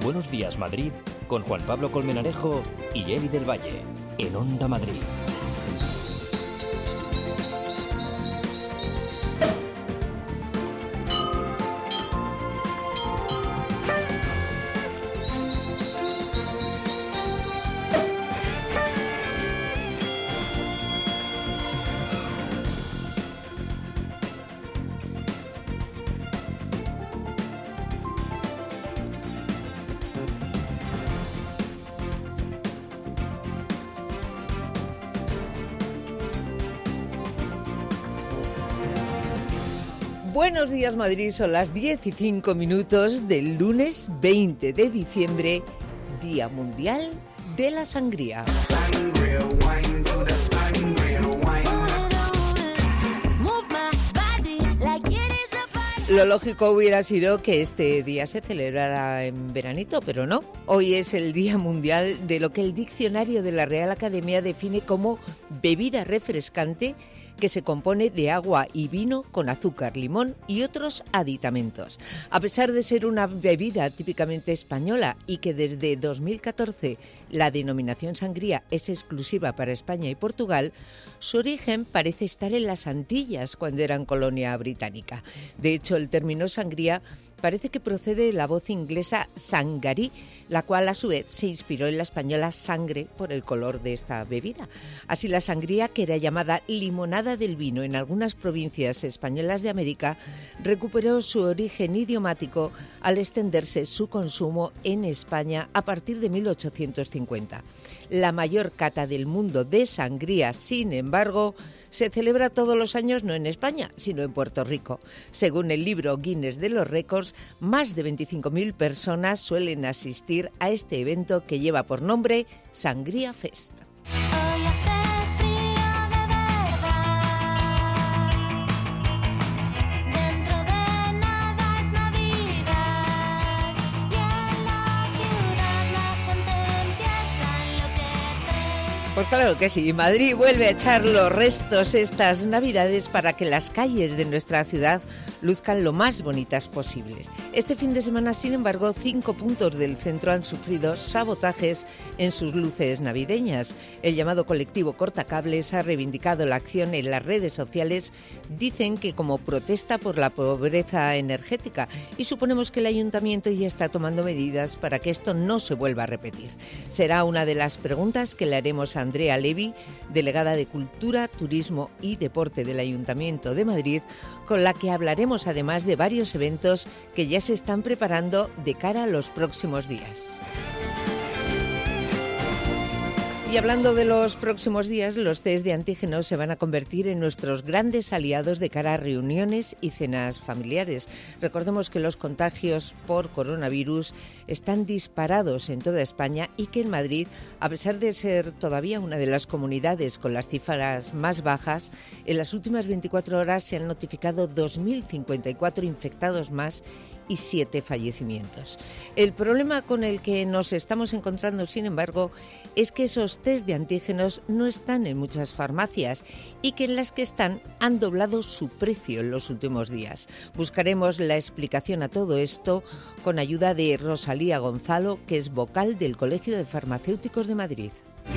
Buenos Días Madrid con Juan Pablo Colmenarejo y Eli del Valle en Onda Madrid. Buenos días Madrid, son las 10:05 del lunes 20 de diciembre, Día Mundial de la Sangría. Lo lógico hubiera sido que este día se celebrara en veranito, pero no. Hoy es el Día Mundial de lo que el diccionario de la Real Academia define como bebida refrescante que se compone de agua y vino con azúcar, limón y otros aditamentos. A pesar de ser una bebida típicamente española y que desde 2014 la denominación sangría es exclusiva para España y Portugal, su origen parece estar en las Antillas cuando eran colonia británica. De hecho, el término sangría parece que procede de la voz inglesa sangarí, la cual a su vez se inspiró en la española sangre por el color de esta bebida. Así la sangría, que era llamada limonada del vino en algunas provincias españolas de América, recuperó su origen idiomático al extenderse su consumo en España a partir de 1850. La mayor cata del mundo de sangría, sin embargo, se celebra todos los años no en España, sino en Puerto Rico. Según el libro Guinness de los Récords, más de 25.000 personas suelen asistir a este evento que lleva por nombre Sangría Fest. Pues claro que sí, Madrid vuelve a echar los restos estas Navidades para que las calles de nuestra ciudad luzcan lo más bonitas posibles. Este fin de semana, sin embargo, 5 puntos del centro han sufrido sabotajes en sus luces navideñas. El llamado colectivo Cortacables ha reivindicado la acción en las redes sociales. Dicen que como protesta por la pobreza energética, y suponemos que el ayuntamiento ya está tomando medidas para que esto no se vuelva a repetir. Será una de las preguntas que le haremos a Andrea Levy, delegada de Cultura, Turismo y Deporte del Ayuntamiento de Madrid, con la que hablaremos además de varios eventos que ya se están preparando de cara a los próximos días. Y hablando de los próximos días, los test de antígenos se van a convertir en nuestros grandes aliados de cara a reuniones y cenas familiares. Recordemos que los contagios por coronavirus están disparados en toda España y que en Madrid, a pesar de ser todavía una de las comunidades con las cifras más bajas, en las últimas 24 horas se han notificado 2.054 infectados más y 7 fallecimientos. El problema con el que nos estamos encontrando, sin embargo, es que esos test de antígenos no están en muchas farmacias y que en las que están han doblado su precio en los últimos días. Buscaremos la explicación a todo esto con ayuda de Rosalía Gonzalo, que es vocal del Colegio de Farmacéuticos de Madrid.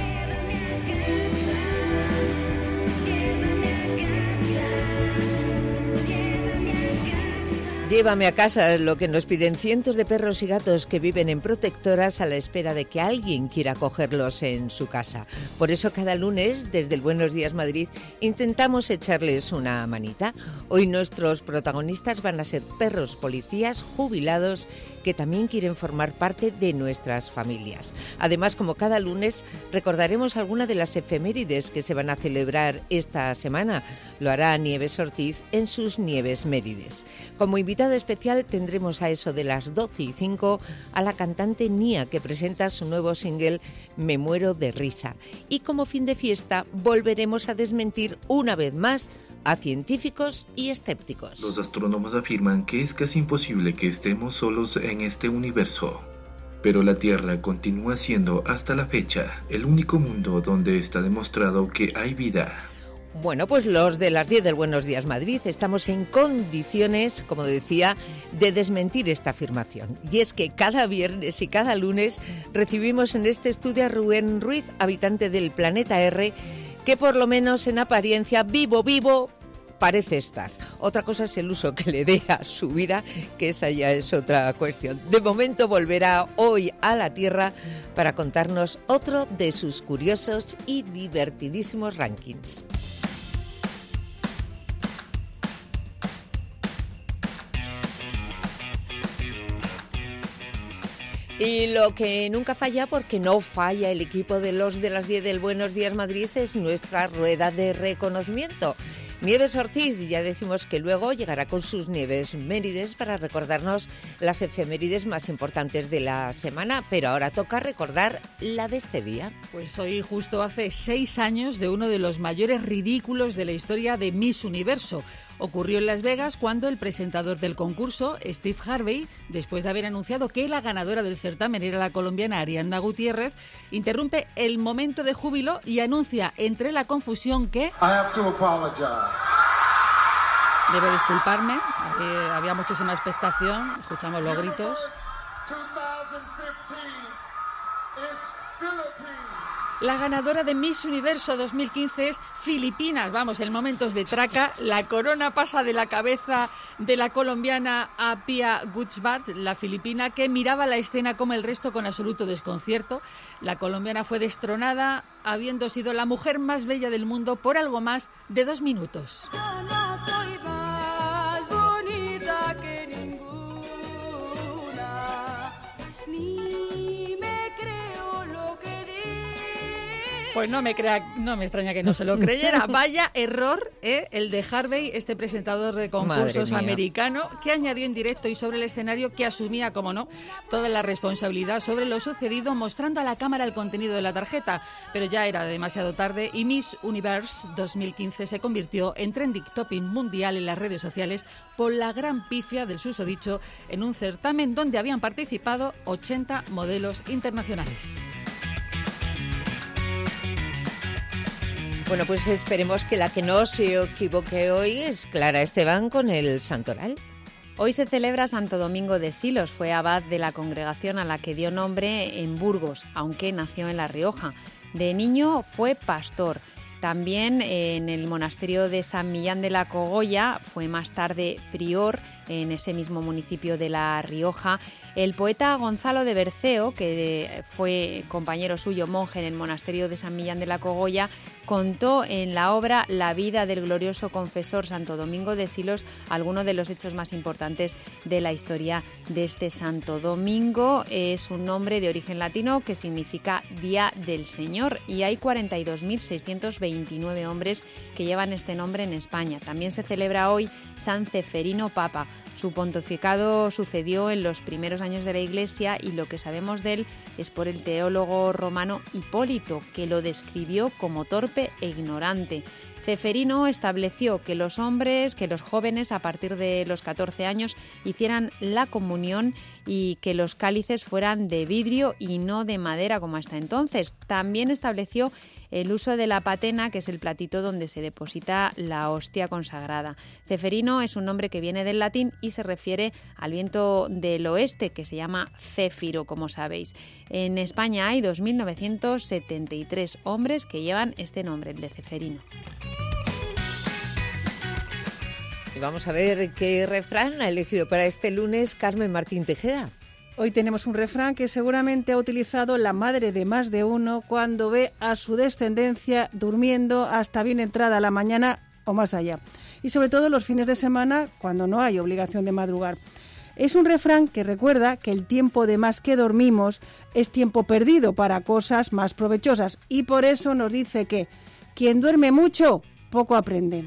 Llévame a casa, lo que nos piden cientos de perros y gatos que viven en protectoras a la espera de que alguien quiera acogerlos en su casa. Por eso cada lunes, desde el Buenos Días Madrid, intentamos echarles una manita. Hoy nuestros protagonistas van a ser perros policías jubilados que también quieren formar parte de nuestras familias. Además, como cada lunes, recordaremos alguna de las efemérides que se van a celebrar esta semana. Lo hará Nieves Ortiz en sus Nieves Mérides. Como invitada especial tendremos a eso de las 12:05 a la cantante Nia, que presenta su nuevo single Me muero de risa. Y como fin de fiesta volveremos a desmentir una vez más a científicos y escépticos. Los astrónomos afirman que es casi imposible que estemos solos en este universo. Pero la Tierra continúa siendo hasta la fecha el único mundo donde está demostrado que hay vida. Bueno, pues los de las 10 del Buenos Días Madrid estamos en condiciones, como decía, de desmentir esta afirmación. Y es que cada viernes y cada lunes recibimos en este estudio a Rubén Ruiz, habitante del planeta R, que por lo menos en apariencia vivo parece estar. Otra cosa es el uso que le dé a su vida, que esa ya es otra cuestión. De momento volverá hoy a la Tierra para contarnos otro de sus curiosos y divertidísimos rankings. Y lo que nunca falla, porque no falla el equipo de los de las 10 del Buenos Días Madrid, es nuestra rueda de reconocimiento. Nieves Ortiz, ya decimos que luego llegará con sus Nieves Mérides para recordarnos las efemérides más importantes de la semana, pero ahora toca recordar la de este día. Pues hoy justo hace 6 años de uno de los mayores ridículos de la historia de Miss Universo. Ocurrió en Las Vegas cuando el presentador del concurso, Steve Harvey, después de haber anunciado que la ganadora del certamen era la colombiana Ariadna Gutiérrez, interrumpe el momento de júbilo y anuncia entre la confusión que... I have to apologize. Debo disculparme, había muchísima expectación, escuchamos los gritos. 2015 is Philippines. La ganadora de Miss Universo 2015 es Filipinas. Vamos, en momentos de traca, la corona pasa de la cabeza de la colombiana a Pia Gutschbart, la filipina, que miraba la escena como el resto con absoluto desconcierto. La colombiana fue destronada, habiendo sido la mujer más bella del mundo por algo más de 2 minutos. Pues no me extraña que no se lo creyera. Vaya error, el de Harvey, este presentador de concursos americano, que añadió en directo y sobre el escenario que asumía, como no, toda la responsabilidad sobre lo sucedido, mostrando a la cámara el contenido de la tarjeta. Pero ya era demasiado tarde y Miss Universe 2015 se convirtió en trending topic mundial en las redes sociales por la gran pifia del susodicho en un certamen donde habían participado 80 modelos internacionales. Bueno, pues esperemos que la que no se equivoque hoy es Clara Esteban con el Santoral. Hoy se celebra Santo Domingo de Silos, fue abad de la congregación a la que dio nombre en Burgos, aunque nació en La Rioja. De niño fue pastor. También en el monasterio de San Millán de la Cogolla, fue más tarde prior en ese mismo municipio de La Rioja. El poeta Gonzalo de Berceo, que fue compañero suyo, monje en el monasterio de San Millán de la Cogolla, contó en la obra La vida del glorioso confesor Santo Domingo de Silos algunos de los hechos más importantes de la historia de este Santo Domingo. Es un nombre de origen latino que significa Día del Señor y hay 42.629 hombres que llevan este nombre en España. También se celebra hoy San Ceferino Papa. Su pontificado sucedió en los primeros años de la Iglesia y lo que sabemos de él es por el teólogo romano Hipólito, que lo describió como torpe e ignorante. Ceferino estableció que los jóvenes a partir de los 14 años hicieran la comunión y que los cálices fueran de vidrio y no de madera como hasta entonces. También estableció el uso de la patena, que es el platito donde se deposita la hostia consagrada. Ceferino es un nombre que viene del latín y se refiere al viento del oeste, que se llama céfiro, como sabéis. En España hay 2.973 hombres que llevan este nombre, el de Ceferino. Y vamos a ver qué refrán ha elegido para este lunes Carmen Martín Tejeda. Hoy tenemos un refrán que seguramente ha utilizado la madre de más de uno cuando ve a su descendencia durmiendo hasta bien entrada la mañana o más allá. Y sobre todo los fines de semana cuando no hay obligación de madrugar. Es un refrán que recuerda que el tiempo de más que dormimos es tiempo perdido para cosas más provechosas. Y por eso nos dice que quien duerme mucho, poco aprende.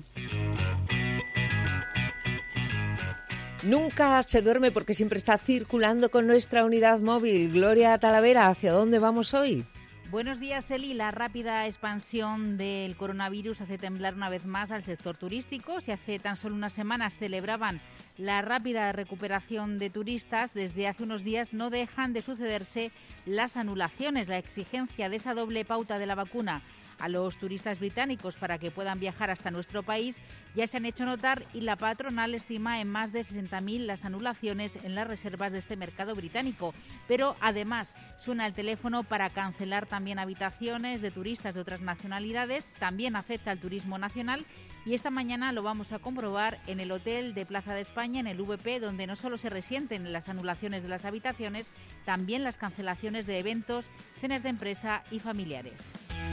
Nunca se duerme porque siempre está circulando con nuestra unidad móvil. Gloria Talavera, ¿hacia dónde vamos hoy? Buenos días, Eli. La rápida expansión del coronavirus hace temblar una vez más al sector turístico. Si hace tan solo unas semanas celebraban la rápida recuperación de turistas, desde hace unos días no dejan de sucederse las anulaciones. La exigencia de esa doble pauta de la vacuna a los turistas británicos para que puedan viajar hasta nuestro país ya se han hecho notar y la patronal estima en más de 60.000 las anulaciones en las reservas de este mercado británico. Pero además suena el teléfono para cancelar también habitaciones de turistas de otras nacionalidades, también afecta al turismo nacional y esta mañana lo vamos a comprobar en el hotel de Plaza de España, en el VP, donde no solo se resienten las anulaciones de las habitaciones, también las cancelaciones de eventos, cenas de empresa y familiares.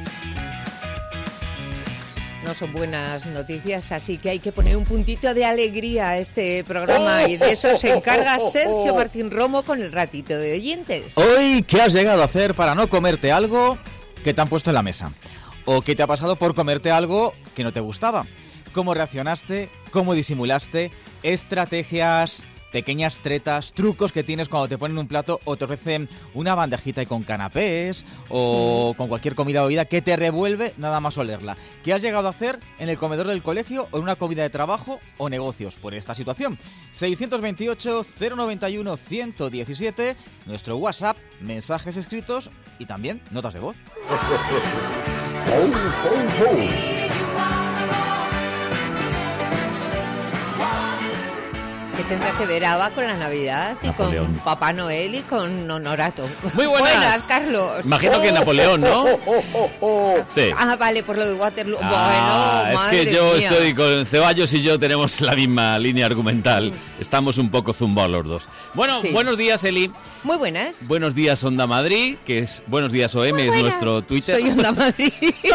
No son buenas noticias, así que hay que poner un puntito de alegría a este programa y de eso se encarga Sergio Martín Romo con el ratito de oyentes. Hoy, ¿qué has llegado a hacer para no comerte algo que te han puesto en la mesa? ¿O qué te ha pasado por comerte algo que no te gustaba? ¿Cómo reaccionaste? ¿Cómo disimulaste? Estrategias, pequeñas tretas, trucos que tienes cuando te ponen un plato o te ofrecen una bandejita y con canapés o con cualquier comida o bebida que te revuelve nada más olerla. ¿Qué has llegado a hacer en el comedor del colegio o en una comida de trabajo o negocios por esta situación? 628-091-117, nuestro WhatsApp, mensajes escritos y también notas de voz. ¿Qué tendrá que ver ABBA con la Navidad y Napoleón. con Papá Noel y con Honorato? Muy buenas. Carlos. Imagino que Napoleón, ¿no? Sí. Ah, vale, por lo de Waterloo. Bueno, Bueno, es madre que yo mía. estoy con Ceballos y yo tenemos la misma línea argumental. Estamos un poco zumbados los dos. Bueno, Sí. Buenos días, Eli. Muy buenas. Buenos días, Onda Madrid, que es Buenos días, OM, Muy es buenas. nuestro Twitter. Soy Onda Madrid.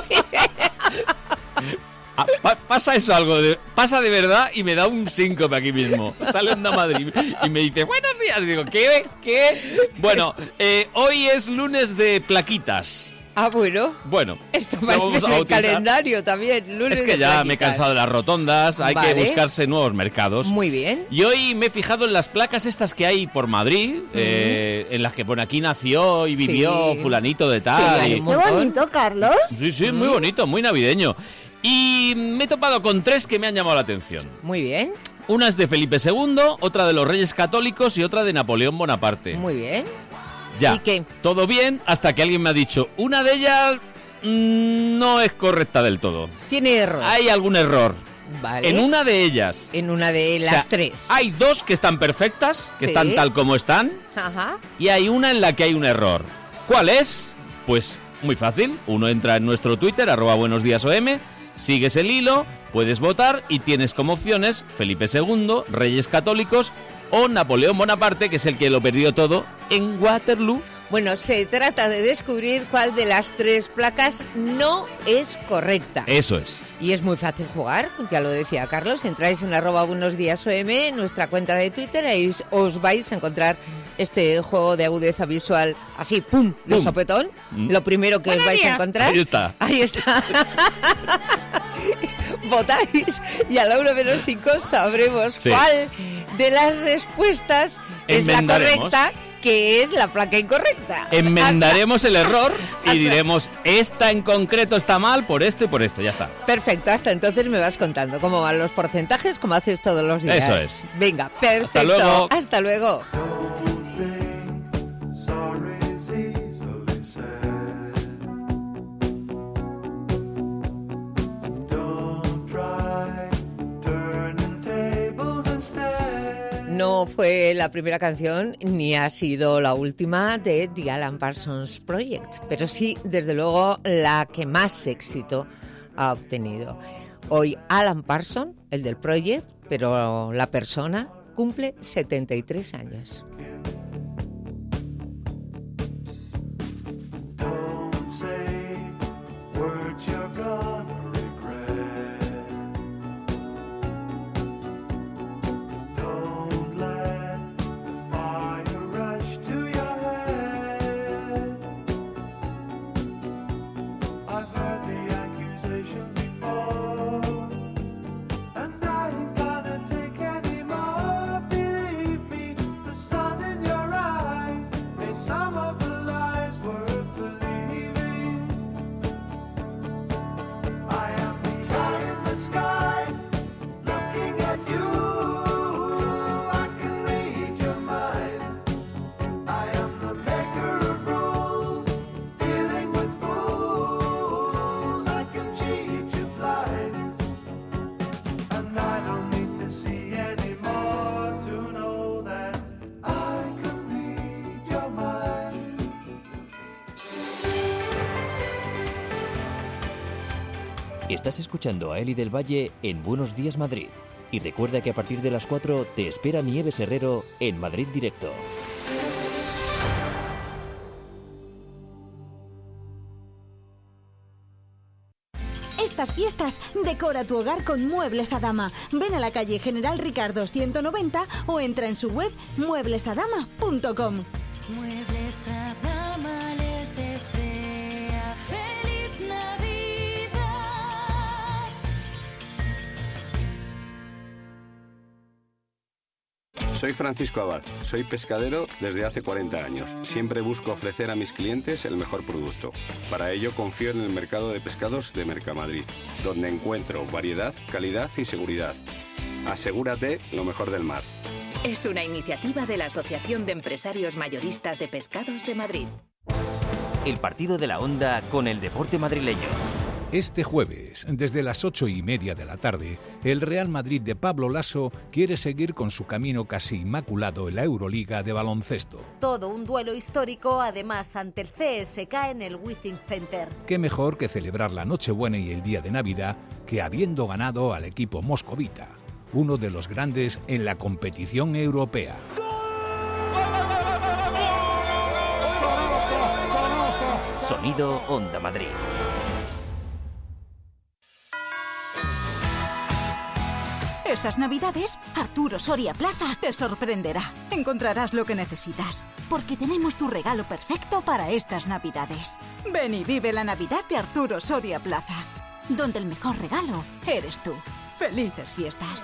Pasa eso pasa de verdad y me da un síncope aquí mismo. Sale Onda Madrid y me dice, buenos días. Y digo, ¿qué? Bueno, hoy es lunes de plaquitas. Ah, bueno. Bueno, Esto lo vamos parece a el bautizar. calendario también. Lunes Es que de ya me he plaquitas. cansado de las rotondas, hay Vale. que buscarse nuevos mercados. Muy bien. Y hoy me he fijado en las placas estas que hay por Madrid, en las que pone aquí nació y vivió Sí. fulanito de Sí, tal. hay un montón. Carlos. Sí, muy bonito, muy navideño. Y me he topado con tres que me han llamado la atención. Muy bien. Una es de Felipe II, otra de los Reyes Católicos y otra de Napoleón Bonaparte. Muy bien. Ya, ¿Y qué? todo bien hasta que alguien me ha dicho, una de ellas no es correcta del todo. Tiene error. Hay algún error. Vale. En una de ellas. En una de las O sea, tres. Hay dos que están perfectas, que Sí. están tal como están, Ajá. y hay una en la que hay un error. ¿Cuál es? Pues muy fácil. Uno entra en nuestro Twitter, @buenosdíasom, sigues el hilo, puedes votar y tienes como opciones Felipe II, Reyes Católicos o Napoleón Bonaparte, que es el que lo perdió todo en Waterloo. Bueno, se trata de descubrir cuál de las tres placas no es correcta. Eso es. Y es muy fácil jugar, ya lo decía Carlos, entráis en @buenosdíasom, nuestra cuenta de Twitter, ahí os vais a encontrar este juego de agudeza visual, así, ¡pum!, de ¡Pum! sopetón. Lo primero que os vais a encontrar... Ahí está. Ahí está. Votáis y a la 1:05 sabremos Sí. cuál de las respuestas es la Enmendaremos. correcta, que es la placa incorrecta. Enmendaremos el error y diremos, esta en concreto está mal por esto y por esto, ya está. Perfecto, hasta entonces me vas contando cómo van los porcentajes, como haces todos los días. Eso es. Venga, perfecto. Hasta luego. Hasta luego. No fue la primera canción ni ha sido la última de The Alan Parsons Project, pero sí, desde luego, la que más éxito ha obtenido. Hoy Alan Parsons, el del Project, pero la persona, cumple 73 años. And I ain't gonna take any more. Believe me, the sun Estás escuchando a Eli del Valle en Buenos Días Madrid. Y recuerda que a partir de las 4 te espera Nieves Herrero en Madrid Directo. Estas fiestas, decora tu hogar con Muebles Adama. Ven a la calle General Ricardo 190 o entra en su web mueblesadama.com. Muebles Adama les desea feliz Navidad. Soy Francisco Abad, soy pescadero desde hace 40 años. Siempre busco ofrecer a mis clientes el mejor producto. Para ello confío en el mercado de pescados de Mercamadrid, donde encuentro variedad, calidad y seguridad. Asegúrate lo mejor del mar. Es una iniciativa de la Asociación de Empresarios Mayoristas de Pescados de Madrid. El partido de la Onda con el deporte madrileño. Este jueves, desde las 8:30 de la tarde, el Real Madrid de Pablo Lasso quiere seguir con su camino casi inmaculado en la Euroliga de baloncesto. Todo un duelo histórico, además, ante el CSKA en el Wizzing Center. Qué mejor que celebrar la Nochebuena y el día de Navidad que habiendo ganado al equipo moscovita, uno de los grandes en la competición europea. Sonido Onda Madrid. Estas Navidades, Arturo Soria Plaza te sorprenderá. Encontrarás lo que necesitas, porque tenemos tu regalo perfecto para estas Navidades. Ven y vive la Navidad de Arturo Soria Plaza, donde el mejor regalo eres tú. ¡Felices fiestas!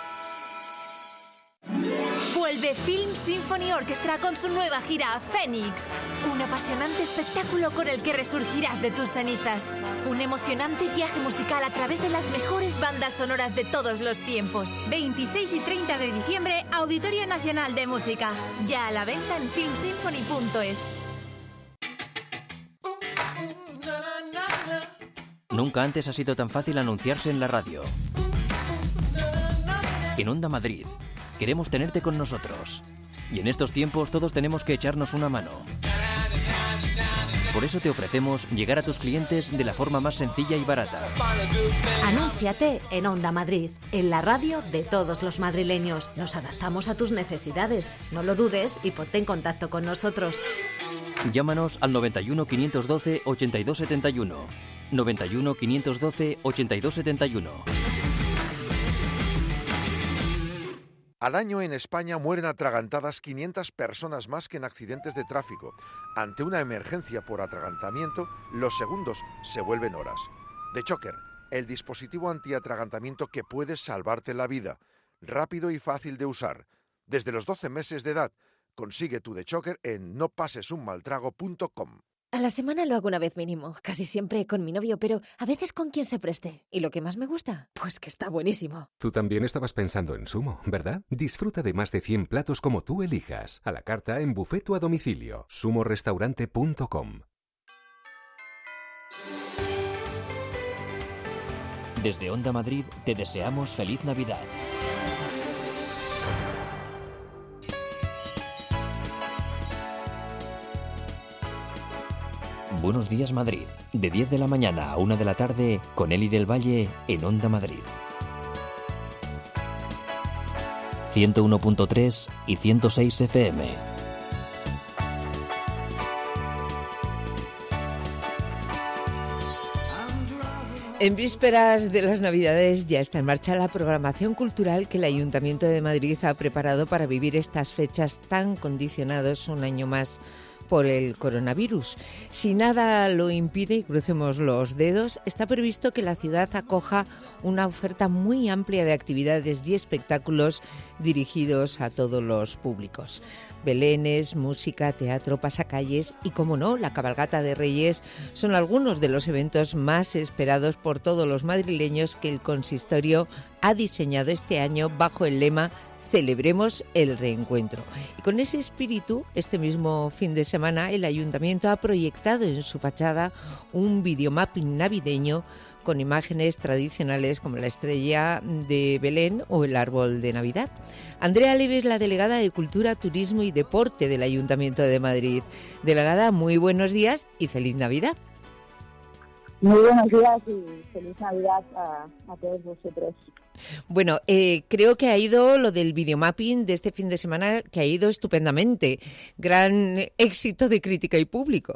Vuelve Film Symphony Orchestra con su nueva gira Phoenix. Un apasionante espectáculo con el que resurgirás de tus cenizas. Un emocionante viaje musical a través de las mejores bandas sonoras de todos los tiempos. 26 y 30 de diciembre, Auditorio Nacional de Música. Ya a la venta en filmsymphony.es. Nunca antes ha sido tan fácil anunciarse en la radio. En Onda Madrid. Queremos tenerte con nosotros. Y en estos tiempos todos tenemos que echarnos una mano. Por eso te ofrecemos llegar a tus clientes de la forma más sencilla y barata. Anúnciate en Onda Madrid, en la radio de todos los madrileños. Nos adaptamos a tus necesidades. No lo dudes y ponte en contacto con nosotros. Llámanos al 91 512 8271. 91 512 8271. Al año en España mueren atragantadas 500 personas más que en accidentes de tráfico. Ante una emergencia por atragantamiento, los segundos se vuelven horas. The Choker, el dispositivo antiatragantamiento que puede salvarte la vida. Rápido y fácil de usar. Desde los 12 meses de edad, consigue tu The Choker en nopasesunmaltrago.com. A la semana lo hago una vez mínimo, casi siempre con mi novio, pero a veces con quien se preste. ¿Y lo que más me gusta? Pues que está buenísimo. Tú también estabas pensando en Sumo, ¿verdad? Disfruta de más de 100 platos como tú elijas. A la carta en buffet o a domicilio. sumorestaurante.com. Desde Onda Madrid te deseamos feliz Navidad. Buenos Días Madrid, de 10 de la mañana a 1 de la tarde, con Eli del Valle en Onda Madrid. 101.3 y 106 FM. En vísperas de las Navidades ya está en marcha la programación cultural que el Ayuntamiento de Madrid ha preparado para vivir estas fechas tan condicionados un año más por el coronavirus. Si nada lo impide, y crucemos los dedos, está previsto que la ciudad acoja una oferta muy amplia de actividades y espectáculos dirigidos a todos los públicos. Belenes, música, teatro, pasacalles y, como no, la cabalgata de Reyes son algunos de los eventos más esperados por todos los madrileños que el consistorio ha diseñado este año bajo el lema Celebremos el reencuentro. Y con ese espíritu, este mismo fin de semana, el Ayuntamiento ha proyectado en su fachada un videomapping navideño con imágenes tradicionales como la estrella de Belén o el árbol de Navidad. Andrea Leves, la delegada de Cultura, Turismo y Deporte del Ayuntamiento de Madrid. Delegada, muy buenos días y feliz Navidad. Muy buenos días y feliz Navidad a todos vosotros. Bueno, creo que ha ido lo del videomapping de este fin de semana, que ha ido estupendamente. Gran éxito de crítica y público.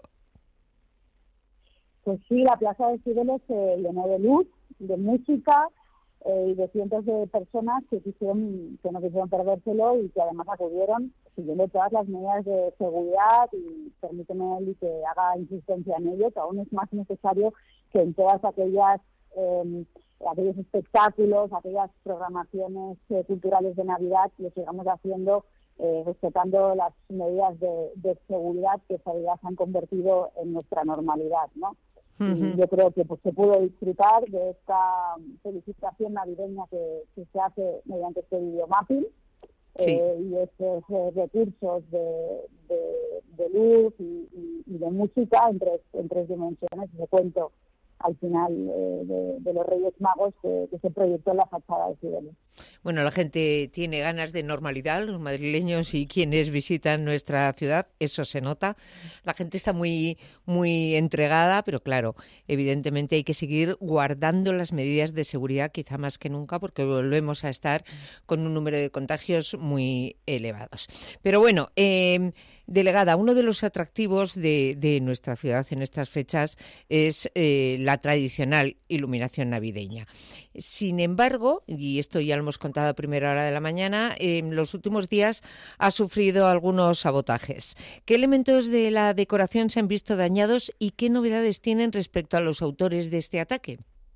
Pues sí, la Plaza de Cibeles se llenó de luz, de música y de cientos de personas que no quisieron perdérselo y que además acudieron siguiendo todas las medidas de seguridad, y permíteme, Eli, que haga insistencia en ello, que aún es más necesario que en todas aquellos espectáculos, aquellas programaciones culturales de Navidad, lo sigamos haciendo respetando las medidas de seguridad que se han convertido en nuestra normalidad, ¿no? Y yo creo que se pudo disfrutar de esta felicitación navideña que se hace mediante este videomapping. Sí. Y estos recursos de luz y de música en tres dimensiones. De cuento al final de los Reyes Magos que se proyectó en la fachada de Cibeles. Bueno, la gente tiene ganas de normalidad, los madrileños y quienes visitan nuestra ciudad, eso se nota. La gente está muy, muy entregada, pero claro, evidentemente hay que seguir guardando las medidas de seguridad, quizá más que nunca, porque volvemos a estar con un número de contagios muy elevados. Pero bueno, delegada, uno de los atractivos de nuestra ciudad en estas fechas es la tradicional iluminación navideña. Sin embargo, y esto ya lo hemos contado a primera hora de la mañana, en los últimos días ha sufrido algunos sabotajes. ¿Qué elementos de la decoración se han visto dañados y qué novedades tienen respecto a los autores de este ataque?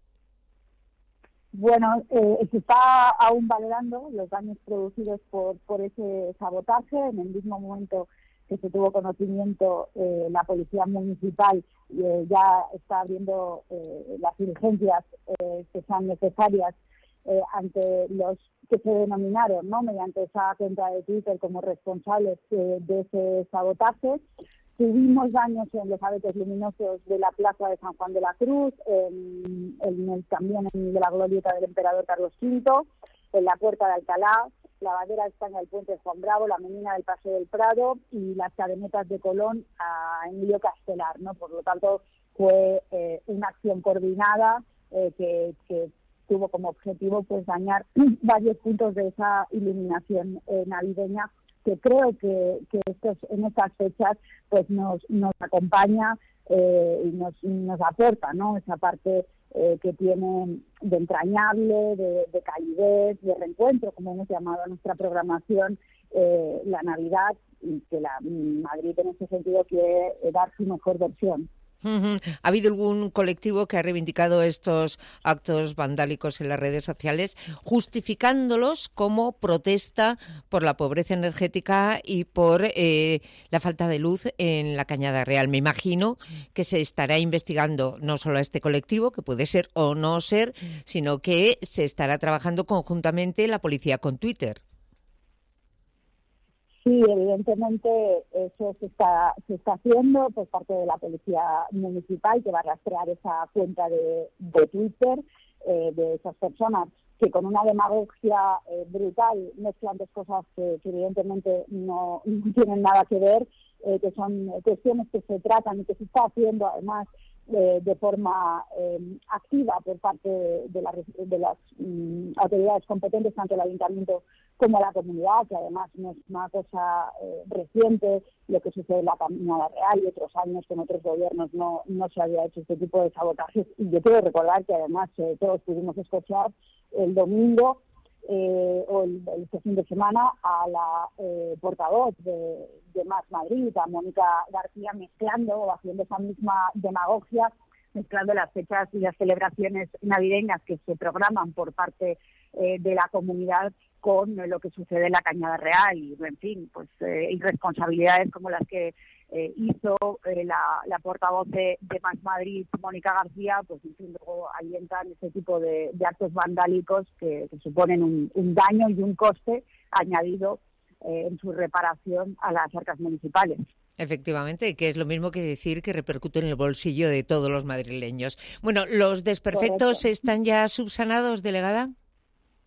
Bueno, se está aún valorando los daños producidos por ese sabotaje. En el mismo momento que se tuvo conocimiento, la Policía Municipal ya está abriendo las diligencias que sean necesarias ante los que se denominaron, ¿no?, mediante esa cuenta de Twitter como responsables de ese sabotaje. Tuvimos daños en los aretes luminosos de la Plaza de San Juan de la Cruz, también en de la glorieta del Emperador Carlos V, en la Puerta de Alcalá, la bandera de España del Puente de Juan Bravo, la menina del Paseo del Prado y las cadenetas de Colón a Emilio Castelar, ¿no? Por lo tanto, fue una acción coordinada que tuvo como objetivo pues dañar varios puntos de esa iluminación navideña, que creo que en estas fechas pues nos acompaña y nos aporta, ¿no?, esa parte que tiene de entrañable, de calidez, de reencuentro, como hemos llamado a nuestra programación, la Navidad, y que la Madrid en ese sentido quiere dar su mejor versión. ¿Ha habido algún colectivo que ha reivindicado estos actos vandálicos en las redes sociales, justificándolos como protesta por la pobreza energética y por la falta de luz en la Cañada Real? Me imagino que se estará investigando no solo a este colectivo, que puede ser o no ser, sino que se estará trabajando conjuntamente la policía con Twitter. Sí, evidentemente eso se está haciendo por parte de la Policía Municipal, que va a rastrear esa cuenta de Twitter de esas personas que con una demagogia brutal mezclan dos cosas que evidentemente no tienen nada que ver, que son cuestiones que se tratan y que se está haciendo además de forma activa por parte de las autoridades competentes, tanto el Ayuntamiento como la comunidad, que además no es una cosa reciente lo que sucede en la Cañada Real, y otros años con otros gobiernos no se había hecho este tipo de sabotajes. Y yo quiero recordar que además todos pudimos escuchar el domingo o este fin de semana a la portavoz de Más Madrid, a Mónica García, mezclando o haciendo esa misma demagogia, mezclando las fechas y las celebraciones navideñas que se programan por parte de la comunidad con lo que sucede en la Cañada Real, y en fin, pues irresponsabilidades como las que hizo la portavoz de Más Madrid, Mónica García, pues en fin, luego alientan ese tipo de actos vandálicos que suponen un daño y un coste añadido en su reparación a las arcas municipales. Efectivamente, que es lo mismo que decir que repercute en el bolsillo de todos los madrileños. Bueno, ¿los desperfectos están ya subsanados, delegada?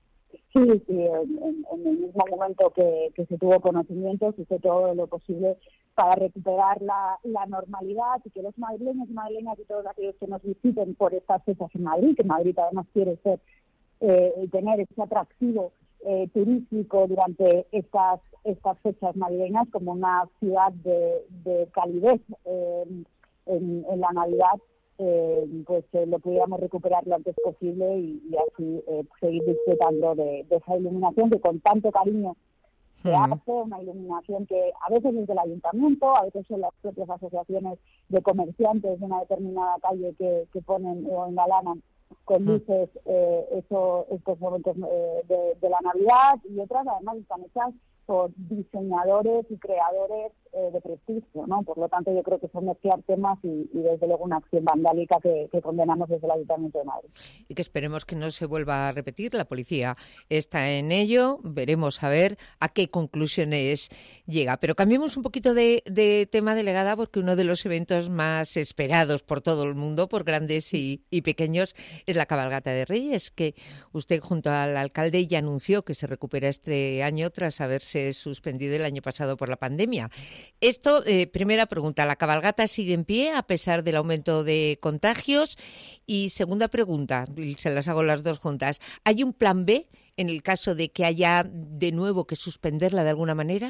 Sí, en el mismo momento que se tuvo conocimiento, se hizo todo lo posible para recuperar la normalidad y que los madrileños y madrileñas y todos aquellos que nos visiten por estas fechas en Madrid, que Madrid además quiere ser tener ese atractivo turístico durante estas fechas navideñas como una ciudad de calidez en la Navidad, lo pudiéramos recuperar lo antes posible y así seguir disfrutando de esa iluminación que con tanto cariño se hace, una iluminación que a veces es del ayuntamiento, a veces son las propias asociaciones de comerciantes de una determinada calle que ponen o engalanan con luces estos momentos de la Navidad, y otras además están hechas por diseñadores y creadores de prestigio, ¿no? Por lo tanto, yo creo que son mezclar temas y desde luego una acción vandálica que condenamos desde el Ayuntamiento de Madrid. Y que esperemos que no se vuelva a repetir. La policía está en ello. Veremos a ver a qué conclusiones llega. Pero cambiemos un poquito de tema, delegada, porque uno de los eventos más esperados por todo el mundo, por grandes y pequeños, es la cabalgata de Reyes, que usted junto al alcalde ya anunció que se recupera este año tras haberse suspendido el año pasado por la pandemia. Esto, primera pregunta, ¿la cabalgata sigue en pie a pesar del aumento de contagios? Y segunda pregunta, se las hago las dos juntas, ¿hay un plan B en el caso de que haya de nuevo que suspenderla de alguna manera?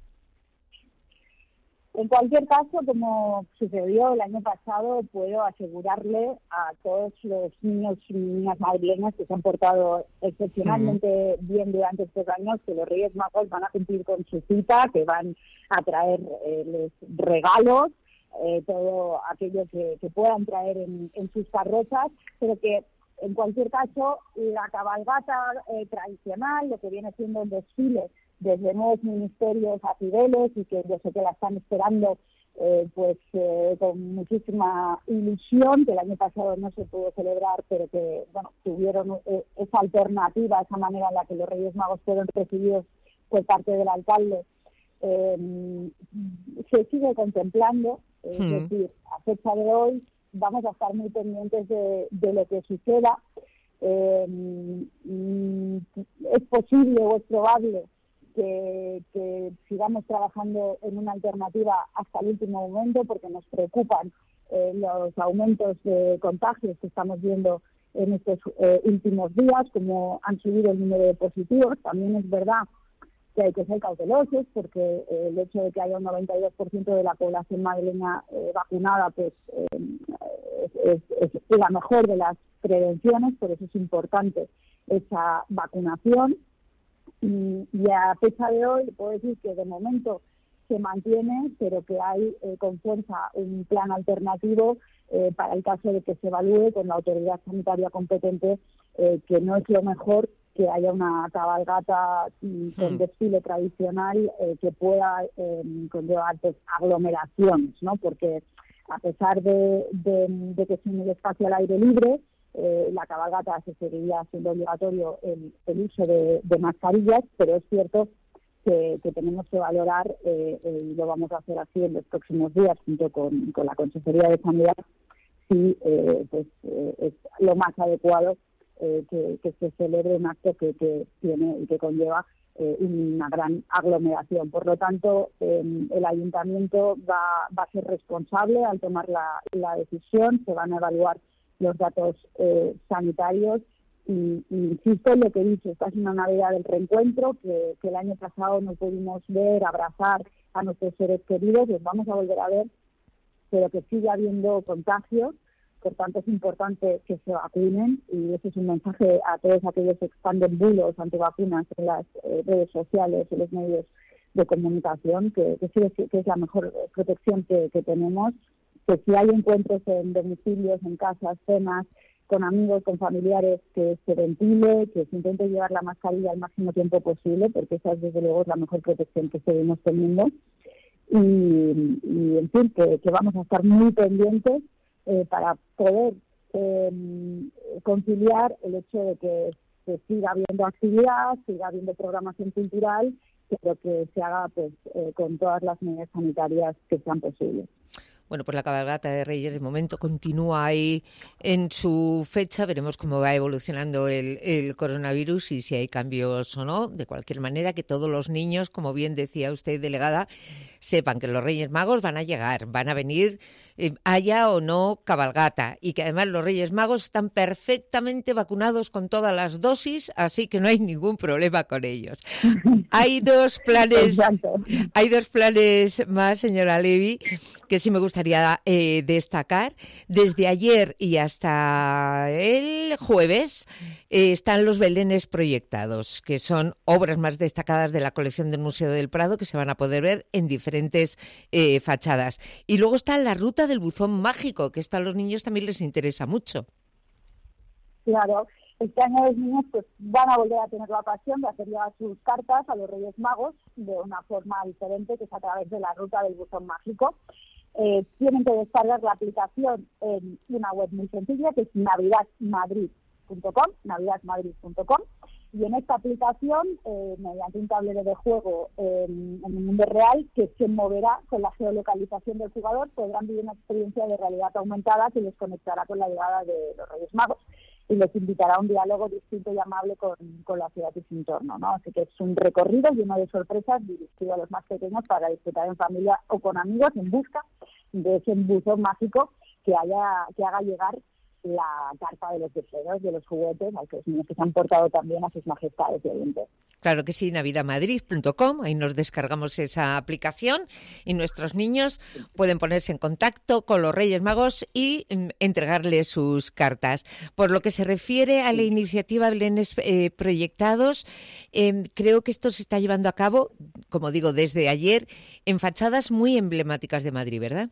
En cualquier caso, como sucedió el año pasado, puedo asegurarle a todos los niños y niñas madrileñas que se han portado excepcionalmente bien durante estos años que los Reyes Magos van a cumplir con su cita, que van a traerles regalos, todo aquello que puedan traer en sus carrozas, pero que en cualquier caso la cabalgata tradicional, lo que viene siendo el desfile desde nuevos ministerios a Cibeles, y que yo sé que la están esperando con muchísima ilusión, que el año pasado no se pudo celebrar, pero que tuvieron esa alternativa, esa manera en la que los Reyes Magos fueron recibidos por parte del alcalde. Se sigue contemplando, es decir, a fecha de hoy vamos a estar muy pendientes de lo que suceda. Es posible o es probable que sigamos trabajando en una alternativa hasta el último momento, porque nos preocupan los aumentos de contagios que estamos viendo en estos últimos días, como han subido el número de positivos. También es verdad que hay que ser cautelosos, porque el hecho de que haya un 92% de la población madrileña vacunada pues es la mejor de las prevenciones, por eso es importante esa vacunación. Y a fecha de hoy puedo decir que de momento se mantiene, pero que hay con fuerza un plan alternativo para el caso de que se evalúe con la autoridad sanitaria competente que no es lo mejor que haya una cabalgata con desfile tradicional que pueda conllevar aglomeraciones, ¿no? Porque a pesar de que es un espacio al aire libre, la cabalgata se seguiría siendo obligatorio el uso de mascarillas, pero es cierto que tenemos que valorar, y lo vamos a hacer así en los próximos días junto con la Consejería de Sanidad, si es lo más adecuado que se celebre un acto que tiene y que conlleva una gran aglomeración. Por lo tanto, el Ayuntamiento va a ser responsable al tomar la decisión. Se van a evaluar los datos sanitarios y insisto en lo que he dicho, esta es una Navidad del reencuentro, que el año pasado no pudimos ver, abrazar a nuestros seres queridos, los vamos a volver a ver, pero que sigue habiendo contagios. Por tanto, es importante que se vacunen, y ese es un mensaje a todos aquellos que expanden bulos antivacunas en las redes sociales, en los medios de comunicación, que es la mejor protección que tenemos, que si hay encuentros en domicilios, en casas, cenas, con amigos, con familiares, que se ventile, que se intente llevar la mascarilla el máximo tiempo posible, porque esa desde luego es la mejor protección que seguimos teniendo. Y en fin, que vamos a estar muy pendientes para poder conciliar el hecho de que siga habiendo actividad, siga habiendo programación cultural, pero que se haga con todas las medidas sanitarias que sean posibles. Bueno, pues la cabalgata de Reyes de momento continúa ahí en su fecha. Veremos cómo va evolucionando el coronavirus y si hay cambios o no. De cualquier manera, que todos los niños, como bien decía usted, delegada, sepan que los Reyes Magos van a llegar, van a venir, haya o no cabalgata, y que además los Reyes Magos están perfectamente vacunados con todas las dosis, así que no hay ningún problema con ellos. Hay dos planes más, señora Levy, que sí me gustaría destacar. Desde ayer y hasta el jueves están los belenes proyectados, que son obras más destacadas de la colección del Museo del Prado, que se van a poder ver en diferentes fachadas. Y luego está la ruta del buzón mágico, que esto a los niños también les interesa mucho. Claro, este año los niños pues van a volver a tener la ocasión de hacer llegar sus cartas a los Reyes Magos de una forma diferente, que es a través de la ruta del buzón mágico. Tienen que descargar la aplicación en una web muy sencilla, que es navidadmadrid.com, y en esta aplicación, mediante un tablero de juego en el mundo real, que se moverá con la geolocalización del jugador, podrán vivir una experiencia de realidad aumentada que les conectará con la llegada de los Reyes Magos y les invitará a un diálogo distinto y amable con la ciudad y su entorno, ¿no? Así que es un recorrido lleno de sorpresas dirigido a los más pequeños para disfrutar en familia o con amigos en busca de ese buzón mágico que haga llegar la carta de los deseos, de los juguetes, a los niños que se han portado también a sus majestades de Oriente. Claro que sí, navidadmadrid.com, ahí nos descargamos esa aplicación y nuestros niños pueden ponerse en contacto con los Reyes Magos y entregarles sus cartas. Por lo que se refiere a la iniciativa Belenes proyectados, creo que esto se está llevando a cabo, como digo, desde ayer, en fachadas muy emblemáticas de Madrid, ¿verdad?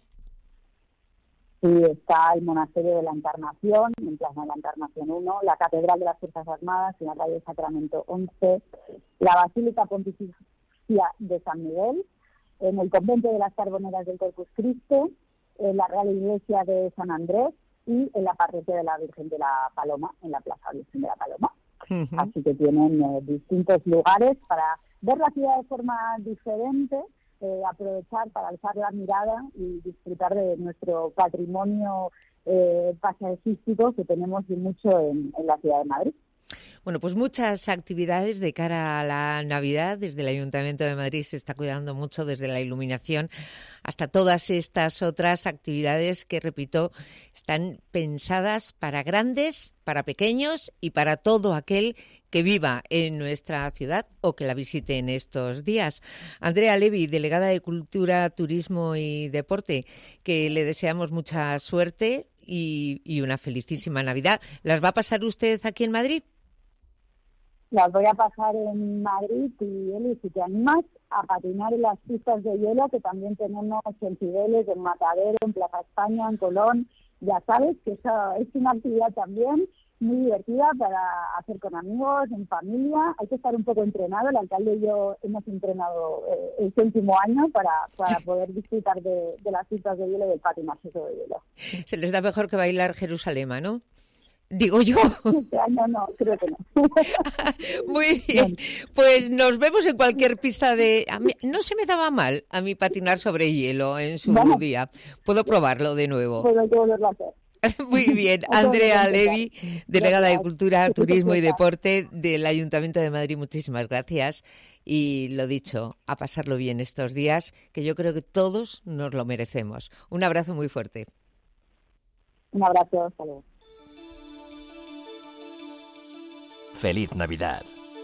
Sí, está el Monasterio de la Encarnación, en Plaza de la Encarnación 1, la Catedral de las Fuerzas Armadas, en la calle Sacramento 11, la Basílica Pontificia de San Miguel, en el Convento de las Carboneras del Corpus Christi, en la Real Iglesia de San Andrés y en la Parroquia de la Virgen de la Paloma, en la Plaza Virgen de la Paloma. Uh-huh. Así que tienen distintos lugares para ver la ciudad de forma diferente, aprovechar para alzar la mirada y disfrutar de nuestro patrimonio paisajístico que tenemos y mucho en la ciudad de Madrid. Bueno, pues muchas actividades de cara a la Navidad. Desde el Ayuntamiento de Madrid se está cuidando mucho, desde la iluminación hasta todas estas otras actividades que, repito, están pensadas para grandes, para pequeños y para todo aquel que viva en nuestra ciudad o que la visite en estos días. Andrea Levy, delegada de Cultura, Turismo y Deporte, que le deseamos mucha suerte y una felicísima Navidad. ¿Las va a pasar usted aquí en Madrid? Las voy a pasar en Madrid y, Eli, si te animas a patinar en las pistas de hielo que también tenemos en Cibeles, en Matadero, en Plaza España, en Colón. Ya sabes que esa es una actividad también muy divertida para hacer con amigos, en familia. Hay que estar un poco entrenado. El alcalde y yo hemos entrenado este último año para poder disfrutar de las pistas de hielo y del patinaje sobre hielo. Se les da mejor que bailar Jerusalema, ¿no? Digo yo. Este año no, creo que no. Muy bien. Pues nos vemos en cualquier pista de... A mí, no se me daba mal a mí patinar sobre hielo en su día. Puedo probarlo de nuevo. Puedo volverlo a hacer. Muy bien. Andrea Levy, delegada de Cultura, Turismo y Deporte del Ayuntamiento de Madrid, muchísimas gracias. Y lo dicho, a pasarlo bien estos días, que yo creo que todos nos lo merecemos. Un abrazo muy fuerte. Un abrazo, hasta luego. Feliz Navidad.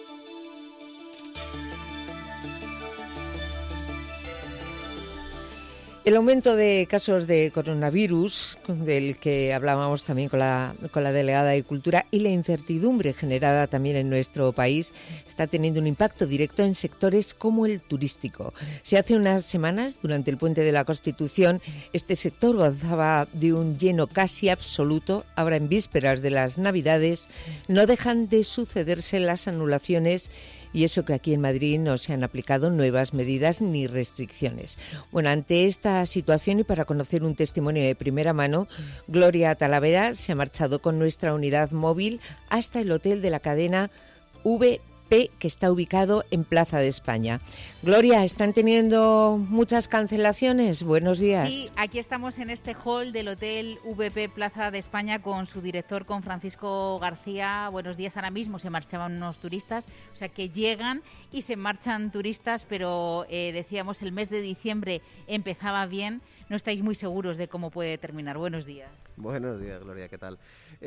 El aumento de casos de coronavirus, del que hablábamos también con la delegada de Cultura, y la incertidumbre generada también en nuestro país, está teniendo un impacto directo en sectores como el turístico. Si hace unas semanas, durante el Puente de la Constitución, este sector gozaba de un lleno casi absoluto, ahora en vísperas de las Navidades, no dejan de sucederse las anulaciones. Y eso que aquí en Madrid no se han aplicado nuevas medidas ni restricciones. Bueno, ante esta situación y para conocer un testimonio de primera mano, Gloria Talavera se ha marchado con nuestra unidad móvil hasta el hotel de la cadena P, que está ubicado en Plaza de España. Gloria, ¿están teniendo muchas cancelaciones? Buenos días. Sí, aquí estamos en este hall del Hotel VP Plaza de España con su director, con Francisco García. Buenos días, ahora mismo se marchaban unos turistas, o sea que llegan y se marchan turistas, pero decíamos el mes de diciembre empezaba bien. No estáis muy seguros de cómo puede terminar. Buenos días. Buenos días, Gloria, ¿qué tal?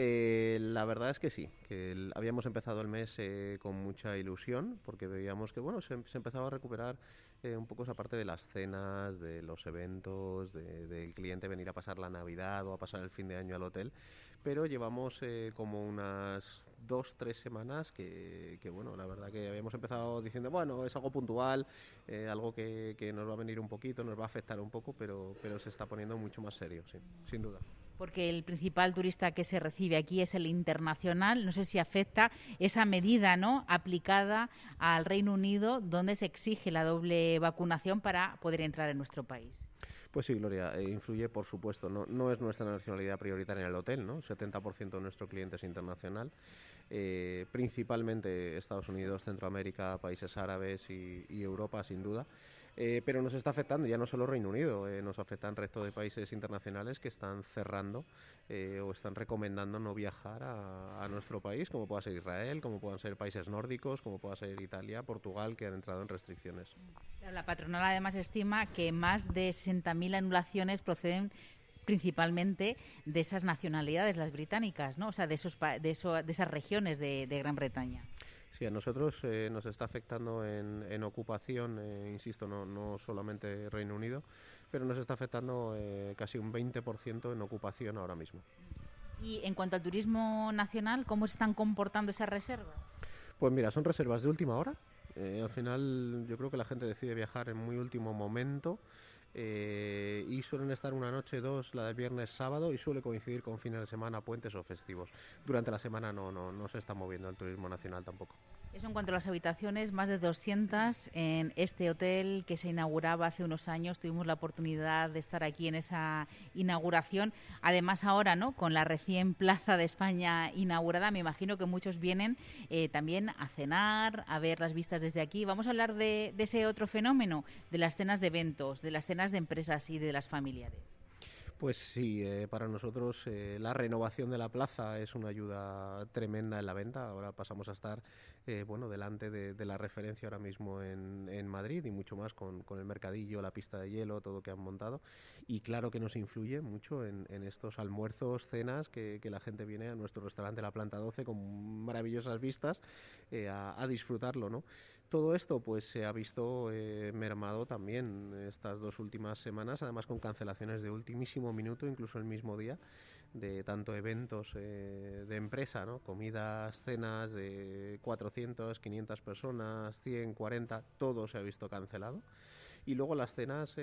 La verdad es que sí, que habíamos empezado el mes con mucha ilusión, porque veíamos que bueno se empezaba a recuperar un poco esa parte de las cenas, de los eventos, del cliente venir a pasar la Navidad o a pasar el fin de año al hotel, pero llevamos como unas 2-3 semanas que bueno, la verdad que habíamos empezado diciendo, bueno, es algo puntual, algo que nos va a venir un poquito, nos va a afectar un poco, pero se está poniendo mucho más serio, sí, sin duda. Porque el principal turista que se recibe aquí es el internacional. No sé si afecta esa medida, ¿no?, aplicada al Reino Unido, donde se exige la doble vacunación para poder entrar en nuestro país. Pues sí, Gloria, influye, por supuesto. No es nuestra nacionalidad prioritaria en el hotel, ¿no? 70% de nuestro cliente es internacional. Principalmente Estados Unidos, Centroamérica, países árabes y Europa, sin duda. Pero nos está afectando ya no solo Reino Unido, nos afecta el resto de países internacionales que están cerrando o están recomendando no viajar a nuestro país, como pueda ser Israel, como puedan ser países nórdicos, como pueda ser Italia, Portugal, que han entrado en restricciones. La patronal además estima que más de 60.000 anulaciones proceden principalmente de esas nacionalidades, las británicas, ¿no? O sea, de esas regiones de Gran Bretaña. Sí, a nosotros nos está afectando en ocupación, insisto, no solamente Reino Unido, pero nos está afectando casi un 20% en ocupación ahora mismo. Y en cuanto al turismo nacional, ¿cómo se están comportando esas reservas? Pues mira, son reservas de última hora. Al final yo creo que la gente decide viajar en muy último momento. Y suelen estar una noche, dos, la de viernes, sábado, y suele coincidir con fines de semana, puentes o festivos. Durante la semana no se está moviendo el turismo nacional tampoco. Eso en cuanto a las habitaciones, más de 200 en este hotel que se inauguraba hace unos años. Tuvimos la oportunidad de estar aquí en esa inauguración. Además ahora, ¿no?, con la recién Plaza de España inaugurada, me imagino que muchos vienen también a cenar, a ver las vistas desde aquí. Vamos a hablar de ese otro fenómeno, de las cenas de eventos, de las cenas de empresas y de las familiares. Pues sí, para nosotros la renovación de la plaza es una ayuda tremenda en la venta. Ahora pasamos a estar delante de la referencia ahora mismo en Madrid, y mucho más con el mercadillo, la pista de hielo, todo que han montado. Y claro que nos influye mucho en estos almuerzos, cenas, que la gente viene a nuestro restaurante La Planta 12 con maravillosas vistas a disfrutarlo, ¿no? Todo esto pues se ha visto mermado también estas 2 últimas semanas, además con cancelaciones de ultimísimo minuto, incluso el mismo día, de tanto eventos de empresa, ¿no? Comidas, cenas de 400, 500 personas, 100, 40, todo se ha visto cancelado. Y luego las cenas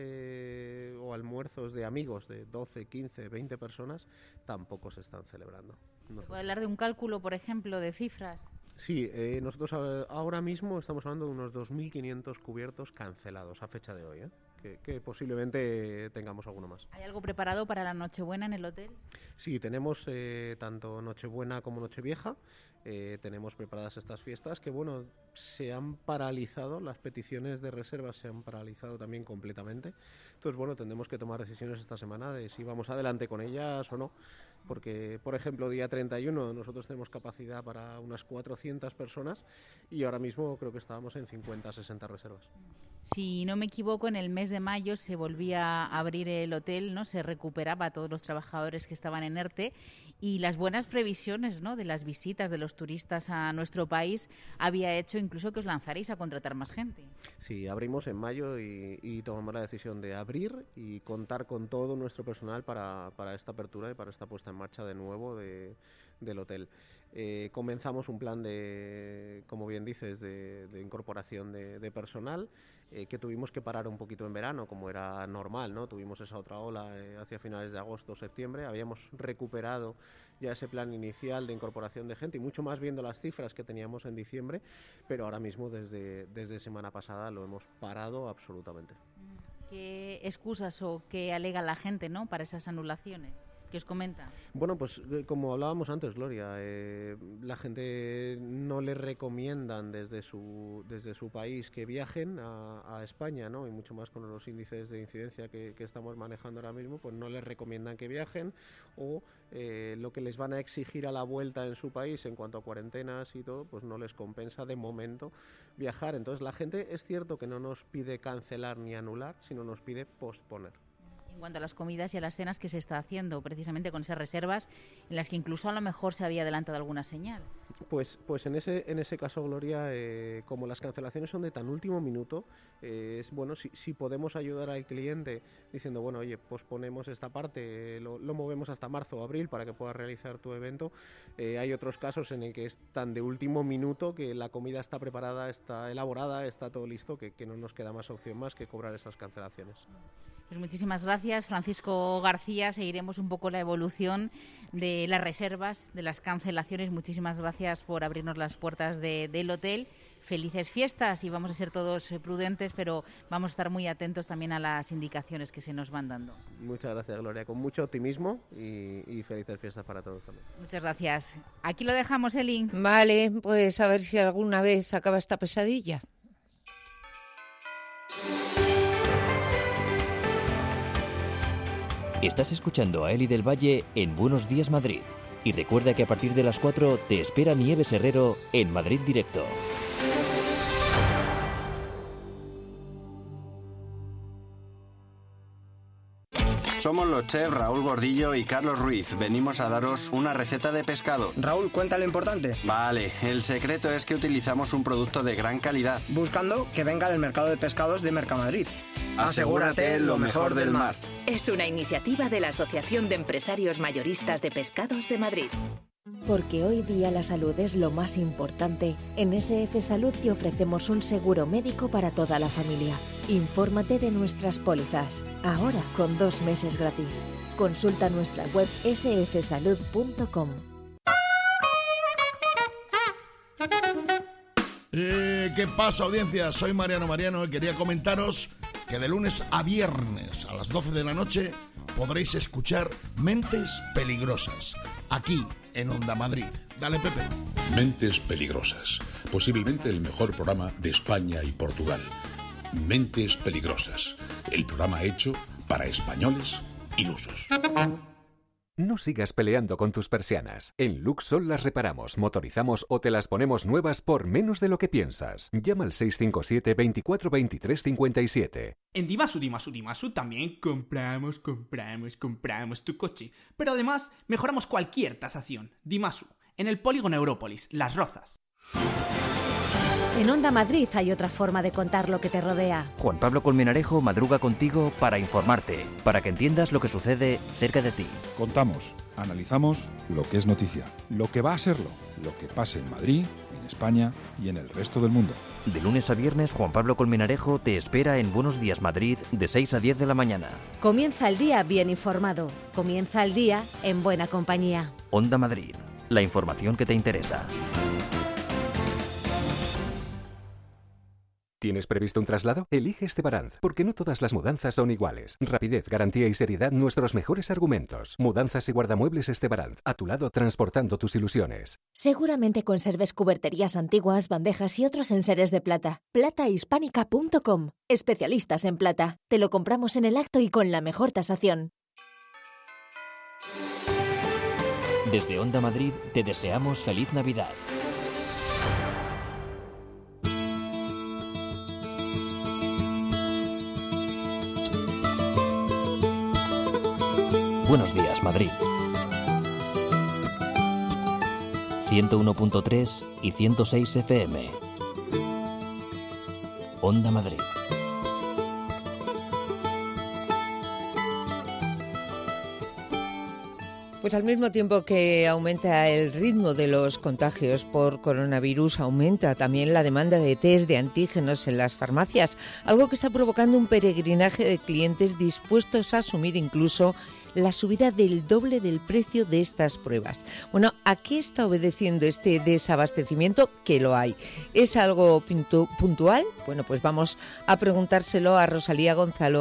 o almuerzos de amigos de 12, 15, 20 personas tampoco se están celebrando. ¿Se puede hablar de un cálculo, por ejemplo, de cifras? Sí, nosotros ahora mismo estamos hablando de unos 2.500 cubiertos cancelados a fecha de hoy, que posiblemente tengamos alguno más. ¿Hay algo preparado para la Nochebuena en el hotel? Sí, tenemos tanto Nochebuena como Nochevieja. Tenemos preparadas estas fiestas que, bueno, se han paralizado, las peticiones de reservas se han paralizado también completamente. Entonces, bueno, tendremos que tomar decisiones esta semana de si vamos adelante con ellas o no. Porque, por ejemplo, día 31 nosotros tenemos capacidad para unas 400 personas y ahora mismo creo que estábamos en 50, 60 reservas. Si no me equivoco, en el mes de mayo se volvía a abrir el hotel, ¿no? Se recuperaba a todos los trabajadores que estaban en ERTE, y las buenas previsiones, ¿no?, de las visitas de los turistas a nuestro país había hecho incluso que os lanzaréis a contratar más gente. Sí, abrimos en mayo y tomamos la decisión de abrir y contar con todo nuestro personal para esta apertura y para esta puesta en marcha de nuevo del hotel. Comenzamos un plan de, como bien dices, de incorporación de personal, que tuvimos que parar un poquito en verano, como era normal, ¿no? Tuvimos esa otra ola hacia finales de agosto, septiembre. Habíamos recuperado ya ese plan inicial de incorporación de gente, y mucho más viendo las cifras que teníamos en diciembre, pero ahora mismo desde semana pasada lo hemos parado absolutamente. ¿Qué excusas o qué alega la gente, ¿no?, para esas anulaciones? ¿Qué os comenta? Bueno, pues como hablábamos antes, Gloria, la gente no les recomiendan desde su país que viajen a España, ¿no? Y mucho más con los índices de incidencia que estamos manejando ahora mismo, pues no les recomiendan que viajen, o lo que les van a exigir a la vuelta en su país en cuanto a cuarentenas y todo, pues no les compensa de momento viajar. Entonces la gente, es cierto que no nos pide cancelar ni anular, sino nos pide posponer. En cuanto a las comidas y a las cenas, ¿qué se está haciendo precisamente con esas reservas en las que incluso a lo mejor se había adelantado alguna señal? Pues en ese caso, Gloria, como las cancelaciones son de tan último minuto, es bueno si podemos ayudar al cliente diciendo, bueno, oye, posponemos esta parte, lo movemos hasta marzo o abril para que puedas realizar tu evento. Hay otros casos en el que es tan de último minuto que la comida está preparada, está elaborada, está todo listo, que no nos queda más opción más que cobrar esas cancelaciones. Pues muchísimas gracias, Francisco García. Seguiremos un poco la evolución de las reservas, de las cancelaciones. Muchísimas gracias por abrirnos las puertas del hotel. Felices fiestas y vamos a ser todos prudentes, pero vamos a estar muy atentos también a las indicaciones que se nos van dando. Muchas gracias, Gloria. Con mucho optimismo y felices fiestas para todos también. Muchas gracias. Aquí lo dejamos, Eli. Vale, pues a ver si alguna vez acaba esta pesadilla. Estás escuchando a Eli del Valle en Buenos Días Madrid. Y recuerda que a partir de las 4 te espera Nieves Herrero en Madrid Directo. Somos los chefs Raúl Gordillo y Carlos Ruiz. Venimos a daros una receta de pescado. Raúl, cuenta lo importante. Vale, el secreto es que utilizamos un producto de gran calidad. Buscando que venga del mercado de pescados de Mercamadrid. Asegúrate lo mejor del mar. Es una iniciativa de la Asociación de Empresarios Mayoristas de Pescados de Madrid. Porque hoy día la salud es lo más importante, en SF Salud te ofrecemos un seguro médico para toda la familia. Infórmate de nuestras pólizas, ahora con 2 meses gratis. Consulta nuestra web sfsalud.com. ¿Qué pasa, audiencia? Soy Mariano y quería comentaros que de lunes a viernes a las 12 de la noche podréis escuchar Mentes Peligrosas, aquí en Onda Madrid. Dale, Pepe. Mentes Peligrosas, posiblemente el mejor programa de España y Portugal. Mentes Peligrosas, el programa hecho para españoles ilusos. No sigas peleando con tus persianas. En Luxol las reparamos, motorizamos o te las ponemos nuevas por menos de lo que piensas. Llama al 657 24 23 57. En Dimasu también compramos tu coche. Pero además mejoramos cualquier tasación. Dimasu, en el polígono Európolis, Las Rozas. En Onda Madrid hay otra forma de contar lo que te rodea. Juan Pablo Colmenarejo madruga contigo para informarte, para que entiendas lo que sucede cerca de ti. Contamos, analizamos lo que es noticia, lo que va a serlo, lo que pase en Madrid, en España y en el resto del mundo. De lunes a viernes, Juan Pablo Colmenarejo te espera en Buenos Días Madrid de 6 a 10 de la mañana. Comienza el día bien informado. Comienza el día en buena compañía. Onda Madrid, la información que te interesa. ¿Tienes previsto un traslado? Elige Estebaranz, porque no todas las mudanzas son iguales. Rapidez, garantía y seriedad, nuestros mejores argumentos. Mudanzas y guardamuebles Estebaranz, a tu lado transportando tus ilusiones. Seguramente conserves cuberterías antiguas, bandejas y otros enseres de plata. Platahispánica.com. Especialistas en plata. Te lo compramos en el acto y con la mejor tasación. Desde Onda Madrid te deseamos feliz Navidad. Buenos Días, Madrid. 101.3 y 106 FM. Onda Madrid. Pues al mismo tiempo que aumenta el ritmo de los contagios por coronavirus, aumenta también la demanda de test de antígenos en las farmacias, algo que está provocando un peregrinaje de clientes dispuestos a asumir incluso la subida del doble del precio de estas pruebas. Bueno, ¿a qué está obedeciendo este desabastecimiento? Que lo hay. ¿Es algo puntual? Bueno, pues vamos a preguntárselo a Rosalía Gonzalo,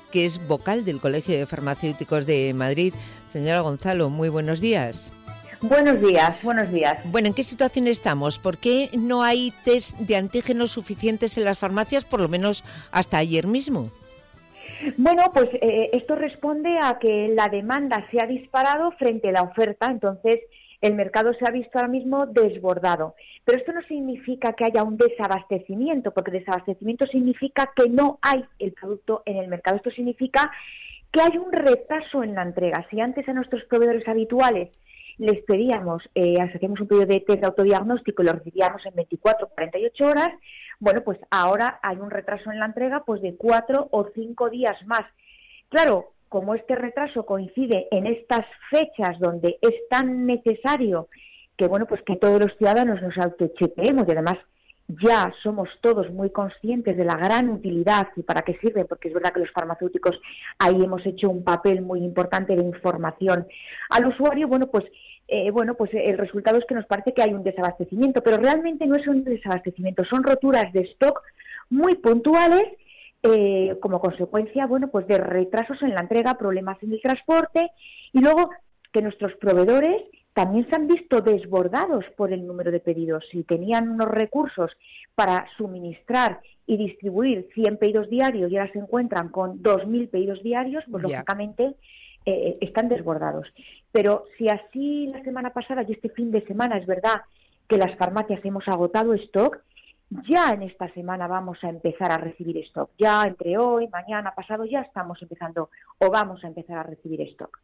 que es vocal del Colegio de Farmacéuticos de Madrid. Señora Gonzalo, muy buenos días. Buenos días, buenos días. Bueno, ¿en qué situación estamos? ¿Por qué no hay test de antígenos suficientes en las farmacias, por lo menos hasta ayer mismo? Bueno, pues esto responde a que la demanda se ha disparado frente a la oferta, entonces el mercado se ha visto ahora mismo desbordado. Pero esto no significa que haya un desabastecimiento, porque desabastecimiento significa que no hay el producto en el mercado. Esto significa que hay un retraso en la entrega. Si antes a nuestros proveedores habituales les pedíamos, hacíamos un pedido de test de autodiagnóstico y lo recibíamos en 24 o 48 horas, bueno, pues ahora hay un retraso en la entrega pues de 4 o 5 días más. Claro, como este retraso coincide en estas fechas donde es tan necesario que, bueno, pues que todos los ciudadanos nos autochequeemos y además ya somos todos muy conscientes de la gran utilidad y para qué sirve, porque es verdad que los farmacéuticos ahí hemos hecho un papel muy importante de información al usuario, bueno, pues el resultado es que nos parece que hay un desabastecimiento, pero realmente no es un desabastecimiento, son roturas de stock muy puntuales como consecuencia, bueno, pues de retrasos en la entrega, problemas en el transporte y luego que nuestros proveedores también se han visto desbordados por el número de pedidos. Si tenían unos recursos para suministrar y distribuir 100 pedidos diarios y ahora se encuentran con 2.000 pedidos diarios, pues lógicamente están desbordados. Pero si así la semana pasada y este fin de semana es verdad que las farmacias hemos agotado stock, ya en esta semana vamos a empezar a recibir stock. Ya entre hoy, mañana, pasado, ya estamos empezando o vamos a empezar a recibir stock.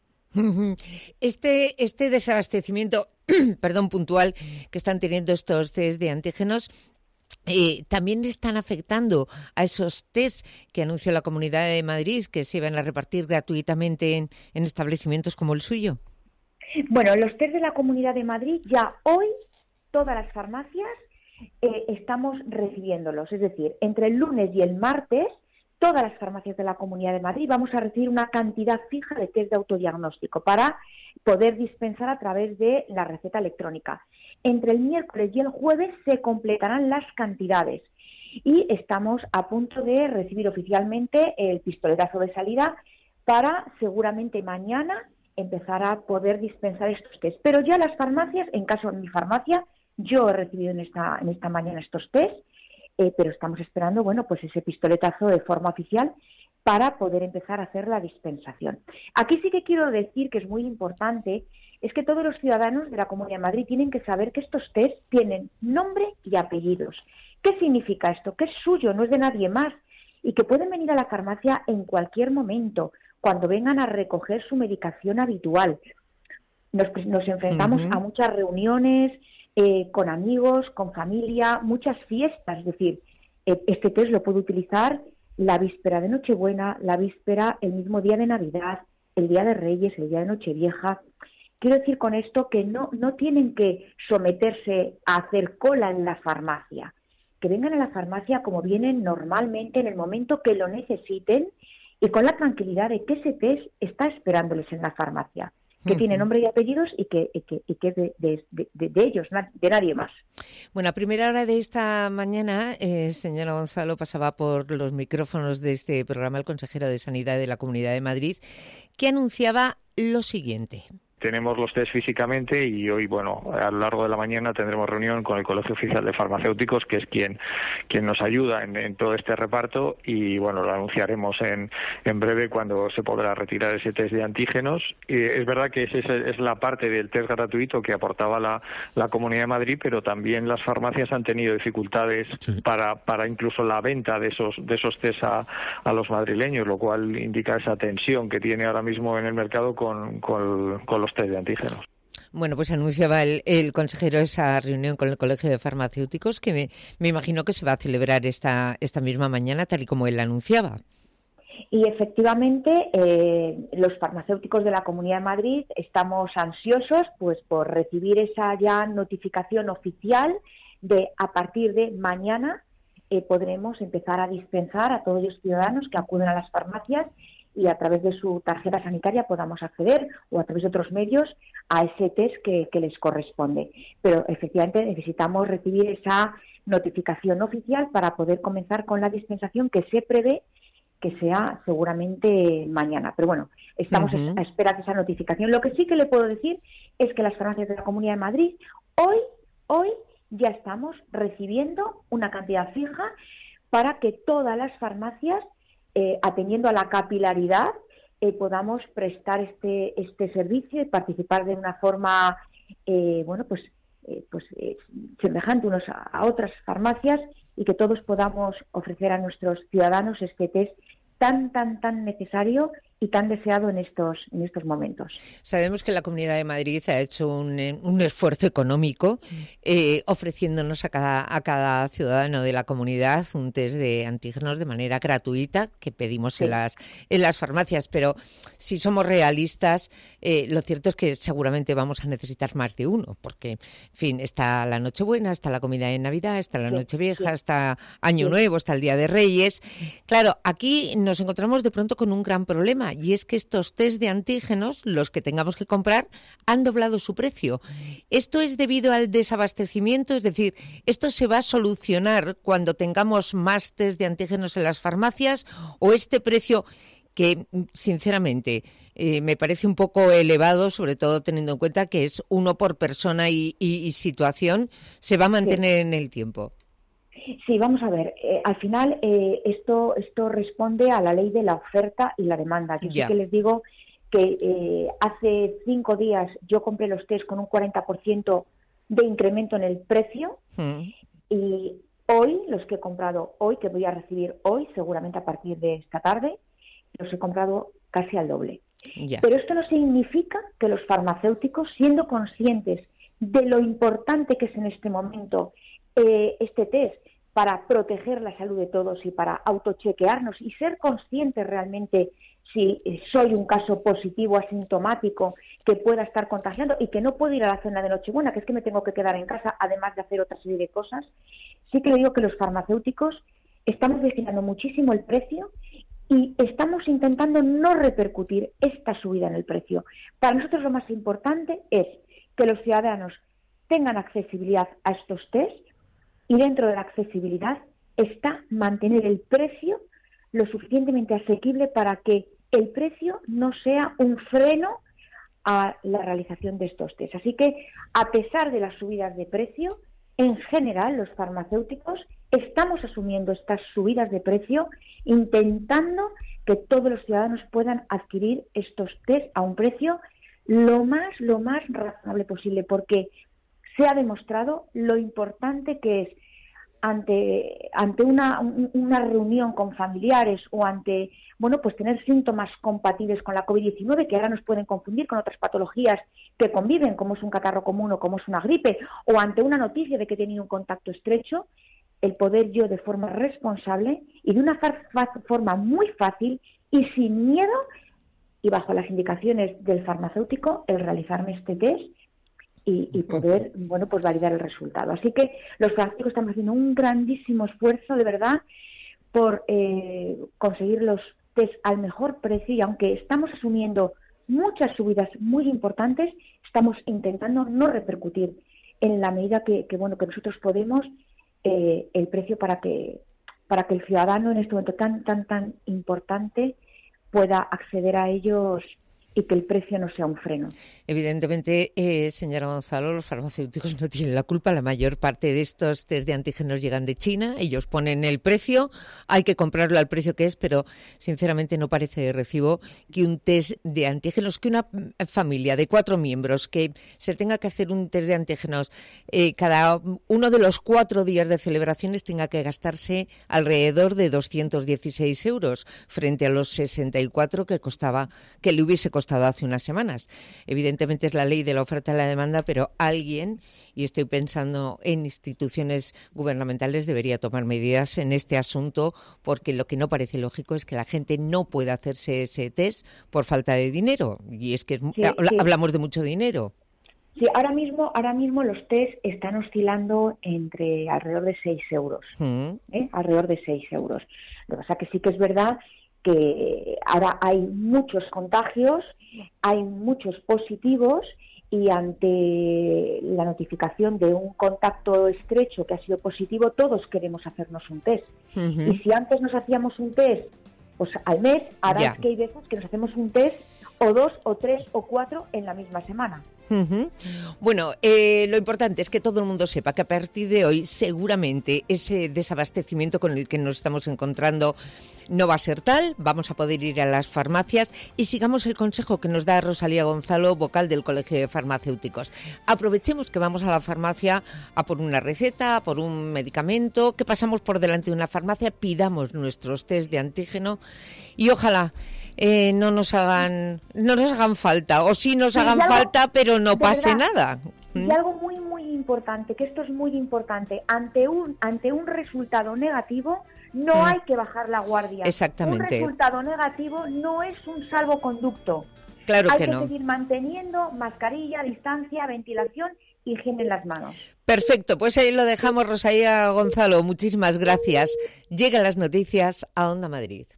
Este desabastecimiento puntual que están teniendo estos test de antígenos también están afectando a esos test que anunció la Comunidad de Madrid que se iban a repartir gratuitamente en establecimientos como el suyo. Bueno, los test de la Comunidad de Madrid ya hoy todas las farmacias estamos recibiéndolos, es decir, entre el lunes y el martes todas las farmacias de la Comunidad de Madrid vamos a recibir una cantidad fija de test de autodiagnóstico para poder dispensar a través de la receta electrónica. Entre el miércoles y el jueves se completarán las cantidades y estamos a punto de recibir oficialmente el pistoletazo de salida para seguramente mañana empezar a poder dispensar estos test. Pero ya las farmacias, en caso de mi farmacia, yo he recibido en esta mañana estos test, pero estamos esperando, bueno, pues ese pistoletazo de forma oficial para poder empezar a hacer la dispensación. Aquí sí que quiero decir que es muy importante, es que todos los ciudadanos de la Comunidad de Madrid tienen que saber que estos test tienen nombre y apellidos. ¿Qué significa esto? Que es suyo, no es de nadie más, y que pueden venir a la farmacia en cualquier momento, cuando vengan a recoger su medicación habitual. Nos enfrentamos a muchas reuniones, con amigos, con familia, muchas fiestas, es decir, este test lo puedo utilizar la víspera de Nochebuena, la víspera, el mismo día de Navidad, el día de Reyes, el día de Nochevieja. Quiero decir con esto que no tienen que someterse a hacer cola en la farmacia, que vengan a la farmacia como vienen normalmente en el momento que lo necesiten y con la tranquilidad de que ese test está esperándoles en la farmacia, que tiene nombre y apellidos y que es de ellos, de nadie más. Bueno, a primera hora de esta mañana, señora Gonzalo, pasaba por los micrófonos de este programa el consejero de Sanidad de la Comunidad de Madrid, que anunciaba lo siguiente. Tenemos los test físicamente y hoy, bueno, a lo largo de la mañana tendremos reunión con el Colegio Oficial de Farmacéuticos, que es quien nos ayuda en todo este reparto y, bueno, lo anunciaremos en breve cuando se podrá retirar ese test de antígenos. Y es verdad que esa es la parte del test gratuito que aportaba la Comunidad de Madrid, pero también las farmacias han tenido dificultades para incluso la venta de esos test a los madrileños, lo cual indica esa tensión que tiene ahora mismo en el mercado con los test de antígenos. Bueno, pues anunciaba el consejero esa reunión con el Colegio de Farmacéuticos que me imagino que se va a celebrar esta misma mañana, tal y como él anunciaba. Y efectivamente, los farmacéuticos de la Comunidad de Madrid estamos ansiosos pues por recibir esa ya notificación oficial de a partir de mañana podremos empezar a dispensar a todos los ciudadanos que acuden a las farmacias y a través de su tarjeta sanitaria podamos acceder o a través de otros medios a ese test que les corresponde. Pero efectivamente necesitamos recibir esa notificación oficial para poder comenzar con la dispensación que se prevé que sea seguramente mañana. Pero bueno, estamos a espera de esa notificación. Lo que sí que le puedo decir es que las farmacias de la Comunidad de Madrid hoy ya estamos recibiendo una cantidad fija para que todas las farmacias, atendiendo a la capilaridad, podamos prestar este servicio y participar de una forma semejante unos a otras farmacias, y que todos podamos ofrecer a nuestros ciudadanos este test tan necesario y tan deseado en estos momentos. Sabemos que la Comunidad de Madrid ha hecho un esfuerzo económico ofreciéndonos a cada ciudadano de la comunidad un test de antígenos de manera gratuita que pedimos en las farmacias, pero si somos realistas, lo cierto es que seguramente vamos a necesitar más de uno, porque, en fin, está la Nochebuena, está la comida de Navidad, está la Nochevieja, está Año Nuevo, está el Día de Reyes. Claro, aquí nos encontramos de pronto con un gran problema, y es que estos test de antígenos, los que tengamos que comprar, han doblado su precio. ¿Esto es debido al desabastecimiento? Es decir, ¿esto se va a solucionar cuando tengamos más test de antígenos en las farmacias? ¿O este precio, que sinceramente me parece un poco elevado, sobre todo teniendo en cuenta que es uno por persona y situación, se va a mantener en el tiempo? Sí, vamos a ver. Al final esto responde a la ley de la oferta y la demanda. Yo sí que les digo que hace 5 días yo compré los test con un 40% de incremento en el precio, y hoy, los que he comprado hoy, que voy a recibir hoy, seguramente a partir de esta tarde, los he comprado casi al doble. Pero esto no significa que los farmacéuticos, siendo conscientes de lo importante que es en este momento este test para proteger la salud de todos y para autochequearnos y ser conscientes realmente si soy un caso positivo asintomático que pueda estar contagiando y que no puedo ir a la cena de Nochebuena, que es que me tengo que quedar en casa, además de hacer otra serie de cosas, sí que le digo que los farmacéuticos estamos vigilando muchísimo el precio y estamos intentando no repercutir esta subida en el precio. Para nosotros lo más importante es que los ciudadanos tengan accesibilidad a estos test, y dentro de la accesibilidad está mantener el precio lo suficientemente asequible para que el precio no sea un freno a la realización de estos test. Así que, a pesar de las subidas de precio, en general los farmacéuticos estamos asumiendo estas subidas de precio, intentando que todos los ciudadanos puedan adquirir estos test a un precio lo más razonable posible, porque se ha demostrado lo importante que es ante una reunión con familiares o ante tener síntomas compatibles con la COVID-19, que ahora nos pueden confundir con otras patologías que conviven, como es un catarro común o como es una gripe, o ante una noticia de que he tenido un contacto estrecho, el poder yo, de forma responsable y de una forma muy fácil y sin miedo y bajo las indicaciones del farmacéutico, el realizarme este test y poder, validar el resultado. Así que los farmacéuticos estamos haciendo un grandísimo esfuerzo, de verdad, por conseguir los test al mejor precio, y aunque estamos asumiendo muchas subidas muy importantes, estamos intentando no repercutir en la medida que nosotros podemos el precio para que el ciudadano en este momento tan importante pueda acceder a ellos y que el precio no sea un freno. Evidentemente, señora Gonzalo, los farmacéuticos no tienen la culpa. La mayor parte de estos test de antígenos llegan de China. Ellos ponen el precio, hay que comprarlo al precio que es, pero sinceramente no parece de recibo que un test de antígenos, que una familia de 4 miembros, que se tenga que hacer un test de antígenos cada uno de los 4 días de celebraciones, tenga que gastarse alrededor de 216 euros frente a los 64 que le hubiese costado hace unas semanas. Evidentemente es la ley de la oferta y la demanda, pero alguien, y estoy pensando en instituciones gubernamentales, debería tomar medidas en este asunto, porque lo que no parece lógico es que la gente no pueda hacerse ese test por falta de dinero, y es que hablamos de mucho dinero. Sí, ahora mismo los test están oscilando entre alrededor de 6 euros. Alrededor de 6 euros. Lo que pasa que sí que es verdad que ahora hay muchos contagios, hay muchos positivos, y ante la notificación de un contacto estrecho que ha sido positivo, todos queremos hacernos un test. Y si antes nos hacíamos un test pues al mes, harás que hay veces que nos hacemos un test o 2 o 3 o 4 en la misma semana. Bueno, lo importante es que todo el mundo sepa que a partir de hoy seguramente ese desabastecimiento con el que nos estamos encontrando no va a ser tal, vamos a poder ir a las farmacias y sigamos el consejo que nos da Rosalía Gonzalo, vocal del Colegio de Farmacéuticos. Aprovechemos que vamos a la farmacia a por una receta, a por un medicamento, que pasamos por delante de una farmacia, pidamos nuestros test de antígeno y ojalá no nos hagan falta, o sí nos hagan falta, pero no pase nada. Y algo muy, muy importante, que esto es muy importante, ante un resultado negativo no hay que bajar la guardia. Exactamente. Un resultado negativo no es un salvoconducto. Claro hay que no. Hay que seguir manteniendo mascarilla, distancia, ventilación, higiene en las manos. Perfecto, pues ahí lo dejamos, Rosalía Gonzalo. Muchísimas gracias. Llegan las noticias a Onda Madrid.